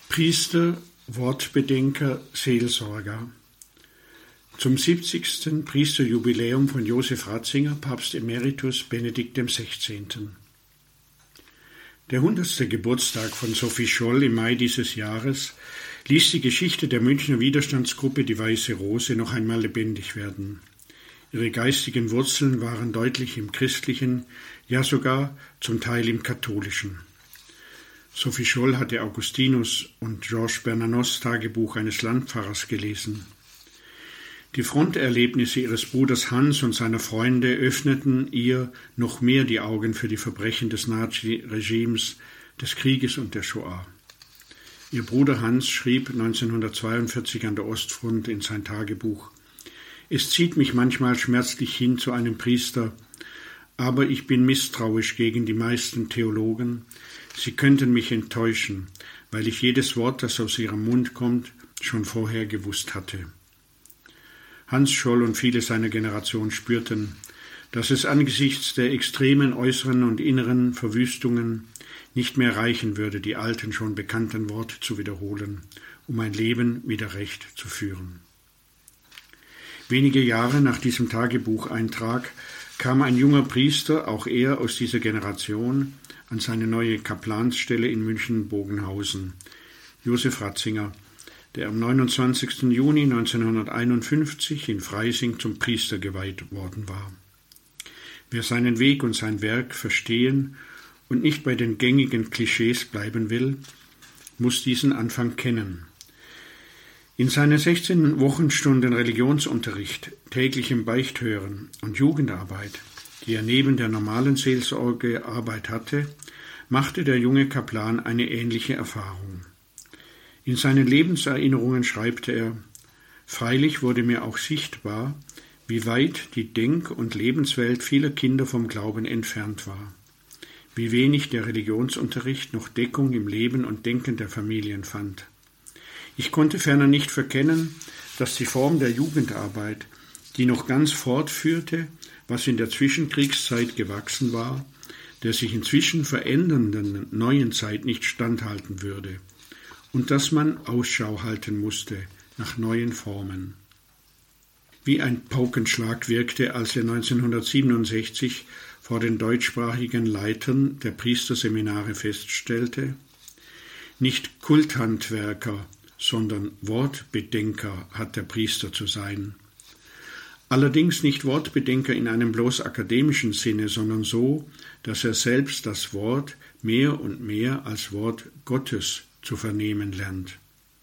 Priester, Wortbedenker, Seelsorger. Zum 70. Priesterjubiläum von Josef Ratzinger, Papst Emeritus Benedikt XVI. Der 100. Geburtstag von Sophie Scholl im Mai dieses Jahres ließ die Geschichte der Münchner Widerstandsgruppe Die Weiße Rose noch einmal lebendig werden. Ihre geistigen Wurzeln waren deutlich im Christlichen, ja sogar zum Teil im Katholischen. Sophie Scholl hatte Augustinus und Georges Bernanos Tagebuch eines Landpfarrers gelesen. Die Fronterlebnisse ihres Bruders Hans und seiner Freunde öffneten ihr noch mehr die Augen für die Verbrechen des Nazi-Regimes, des Krieges und der Shoah. Ihr Bruder Hans schrieb 1942 an der Ostfront in sein Tagebuch: Es zieht mich manchmal schmerzlich hin zu einem Priester, aber ich bin misstrauisch gegen die meisten Theologen. Sie könnten mich enttäuschen, weil ich jedes Wort, das aus ihrem Mund kommt, schon vorher gewusst hatte. Hans Scholl und viele seiner Generation spürten, dass es angesichts der extremen äußeren und inneren Verwüstungen nicht mehr reichen würde, die alten, schon bekannten Worte zu wiederholen, um ein Leben wieder recht zu führen. Wenige Jahre nach diesem Tagebucheintrag kam ein junger Priester, auch er aus dieser Generation, an seine neue Kaplansstelle in München-Bogenhausen, Josef Ratzinger, der am 29. Juni 1951 in Freising zum Priester geweiht worden war. Wer seinen Weg und sein Werk verstehen und nicht bei den gängigen Klischees bleiben will, muss diesen Anfang kennen. In seinen 16 Wochenstunden Religionsunterricht, täglichem Beichthören und Jugendarbeit, die er neben der normalen Seelsorgearbeit hatte, machte der junge Kaplan eine ähnliche Erfahrung. In seinen Lebenserinnerungen schreibt er: Freilich wurde mir auch sichtbar, wie weit die Denk- und Lebenswelt vieler Kinder vom Glauben entfernt war, wie wenig der Religionsunterricht noch Deckung im Leben und Denken der Familien fand. Ich konnte ferner nicht verkennen, dass die Form der Jugendarbeit, die noch ganz fortführte, was in der Zwischenkriegszeit gewachsen war, der sich inzwischen verändernden neuen Zeit nicht standhalten würde, und dass man Ausschau halten musste nach neuen Formen. Wie ein Paukenschlag wirkte, als er 1967 vor den deutschsprachigen Leitern der Priesterseminare feststellte: Nicht Kulthandwerker, sondern Wortbedenker hat der Priester zu sein. Allerdings nicht Wortbedenker in einem bloß akademischen Sinne, sondern so, dass er selbst das Wort mehr und mehr als Wort Gottes zu vernehmen lernt.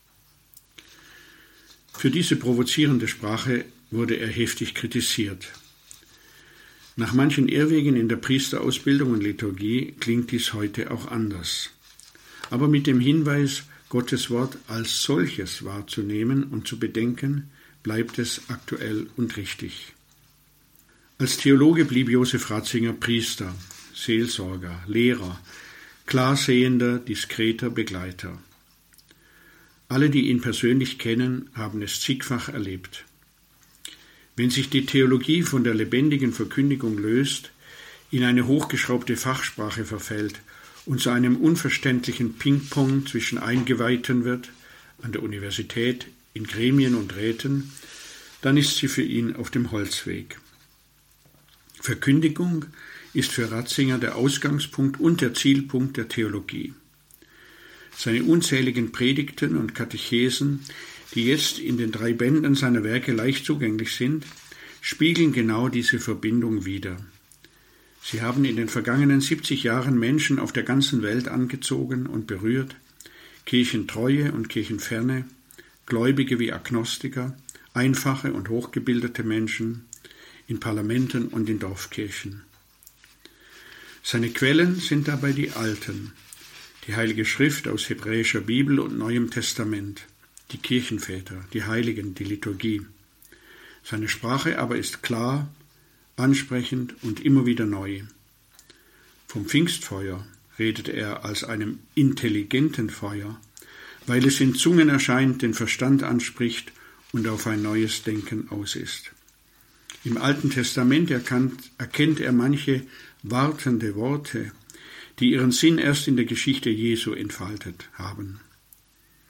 Für diese provozierende Sprache wurde er heftig kritisiert. Nach manchen Irrwegen in der Priesterausbildung und Liturgie klingt dies heute auch anders. Aber mit dem Hinweis, Gottes Wort als solches wahrzunehmen und zu bedenken, bleibt es aktuell und richtig. Als Theologe blieb Josef Ratzinger Priester, Seelsorger, Lehrer, klarsehender, diskreter Begleiter. Alle, die ihn persönlich kennen, haben es zigfach erlebt. Wenn sich die Theologie von der lebendigen Verkündigung löst, in eine hochgeschraubte Fachsprache verfällt und zu einem unverständlichen Ping-Pong zwischen Eingeweihten wird, an der Universität, in Gremien und Räten, dann ist sie für ihn auf dem Holzweg. Verkündigung ist für Ratzinger der Ausgangspunkt und der Zielpunkt der Theologie. Seine unzähligen Predigten und Katechesen, die jetzt in den 3 Bänden seiner Werke leicht zugänglich sind, spiegeln genau diese Verbindung wider. Sie haben in den vergangenen 70 Jahren Menschen auf der ganzen Welt angezogen und berührt, Kirchentreue und Kirchenferne, Gläubige wie Agnostiker, einfache und hochgebildete Menschen, in Parlamenten und in Dorfkirchen. Seine Quellen sind dabei die alten, die Heilige Schrift aus hebräischer Bibel und Neuem Testament, die Kirchenväter, die Heiligen, die Liturgie. Seine Sprache aber ist klar, ansprechend und immer wieder neu. Vom Pfingstfeuer redet er als einem intelligenten Feuer, weil es in Zungen erscheint, den Verstand anspricht und auf ein neues Denken aus ist. Im Alten Testament erkennt er manche wartende Worte, die ihren Sinn erst in der Geschichte Jesu entfaltet haben.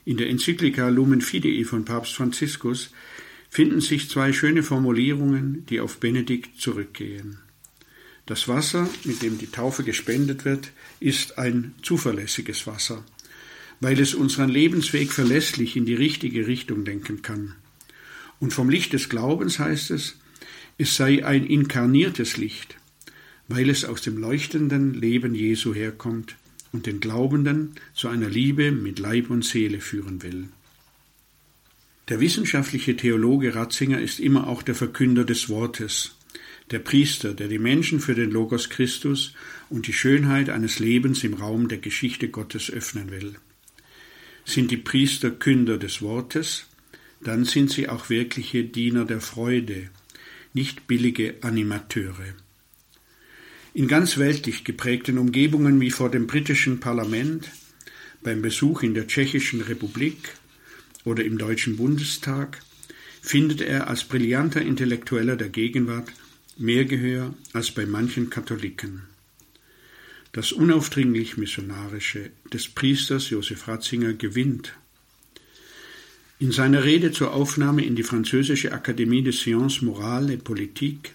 In der Enzyklika Lumen Fidei von Papst Franziskus finden sich 2 schöne Formulierungen, die auf Benedikt zurückgehen. Das Wasser, mit dem die Taufe gespendet wird, ist ein zuverlässiges Wasser, weil es unseren Lebensweg verlässlich in die richtige Richtung lenken kann. Und vom Licht des Glaubens heißt es sei ein inkarniertes Licht, weil es aus dem leuchtenden Leben Jesu herkommt und den Glaubenden zu einer Liebe mit Leib und Seele führen will. Der wissenschaftliche Theologe Ratzinger ist immer auch der Verkünder des Wortes, der Priester, der die Menschen für den Logos Christus und die Schönheit eines Lebens im Raum der Geschichte Gottes öffnen will. Sind die Priester Künder des Wortes, dann sind sie auch wirkliche Diener der Freude, nicht billige Animateure. In ganz weltlich geprägten Umgebungen wie vor dem britischen Parlament, beim Besuch in der Tschechischen Republik oder im Deutschen Bundestag findet er als brillanter Intellektueller der Gegenwart mehr Gehör als bei manchen Katholiken. Das unaufdringlich Missionarische des Priesters Josef Ratzinger gewinnt. In seiner Rede zur Aufnahme in die französische Akademie des Sciences Morales et Politiques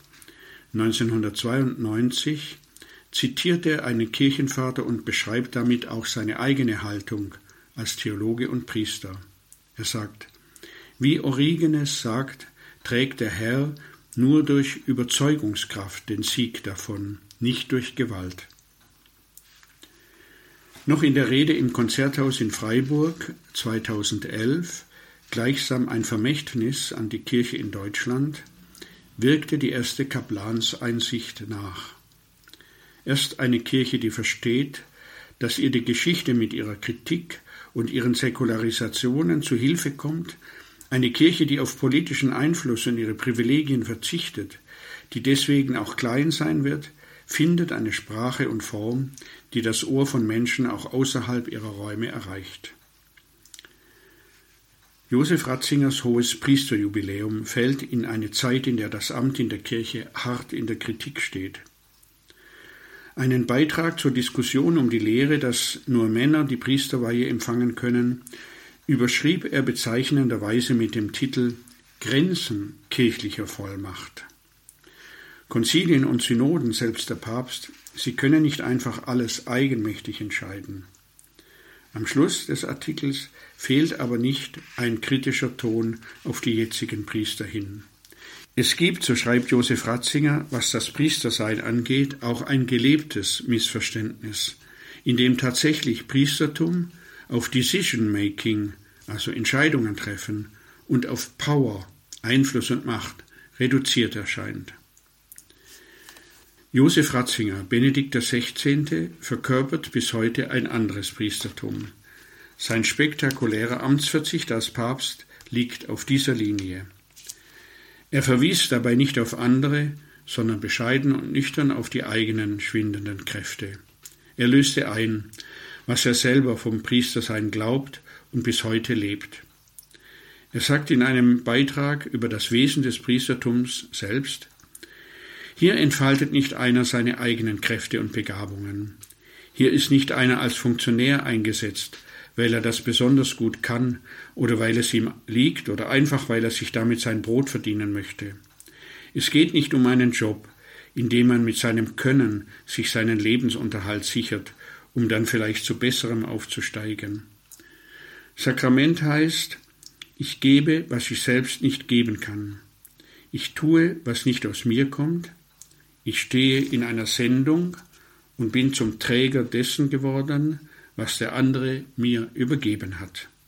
1992 zitiert er einen Kirchenvater und beschreibt damit auch seine eigene Haltung als Theologe und Priester. Er sagt, wie Origenes sagt, trägt der Herr nur durch Überzeugungskraft den Sieg davon, nicht durch Gewalt. Noch in der Rede im Konzerthaus in Freiburg 2011, gleichsam ein Vermächtnis an die Kirche in Deutschland, wirkte die erste Kaplanseinsicht nach. Erst eine Kirche, die versteht, dass ihr die Geschichte mit ihrer Kritik und ihren Säkularisationen zu Hilfe kommt, eine Kirche, die auf politischen Einfluss und ihre Privilegien verzichtet, die deswegen auch klein sein wird, findet eine Sprache und Form, die das Ohr von Menschen auch außerhalb ihrer Räume erreicht. Josef Ratzingers hohes Priesterjubiläum fällt in eine Zeit, in der das Amt in der Kirche hart in der Kritik steht. Einen Beitrag zur Diskussion um die Lehre, dass nur Männer die Priesterweihe empfangen können, überschrieb er bezeichnenderweise mit dem Titel »Grenzen kirchlicher Vollmacht«. Konzilien und Synoden, selbst der Papst, sie können nicht einfach alles eigenmächtig entscheiden. Am Schluss des Artikels fehlt aber nicht ein kritischer Ton auf die jetzigen Priester hin. Es gibt, so schreibt Josef Ratzinger, was das Priestersein angeht, auch ein gelebtes Missverständnis, in dem tatsächlich Priestertum auf Decision-Making, also Entscheidungen treffen, und auf Power, Einfluss und Macht, reduziert erscheint. Josef Ratzinger, Benedikt XVI., verkörpert bis heute ein anderes Priestertum. Sein spektakulärer Amtsverzicht als Papst liegt auf dieser Linie. Er verwies dabei nicht auf andere, sondern bescheiden und nüchtern auf die eigenen schwindenden Kräfte. Er löste ein, was er selber vom Priestersein glaubt und bis heute lebt. Er sagt in einem Beitrag über das Wesen des Priestertums selbst: Hier entfaltet nicht einer seine eigenen Kräfte und Begabungen. Hier ist nicht einer als Funktionär eingesetzt, weil er das besonders gut kann oder weil es ihm liegt oder einfach weil er sich damit sein Brot verdienen möchte. Es geht nicht um einen Job, in dem man mit seinem Können sich seinen Lebensunterhalt sichert, um dann vielleicht zu Besserem aufzusteigen. Sakrament heißt, ich gebe, was ich selbst nicht geben kann. Ich tue, was nicht aus mir kommt. Ich stehe in einer Sendung und bin zum Träger dessen geworden, was der andere mir übergeben hat.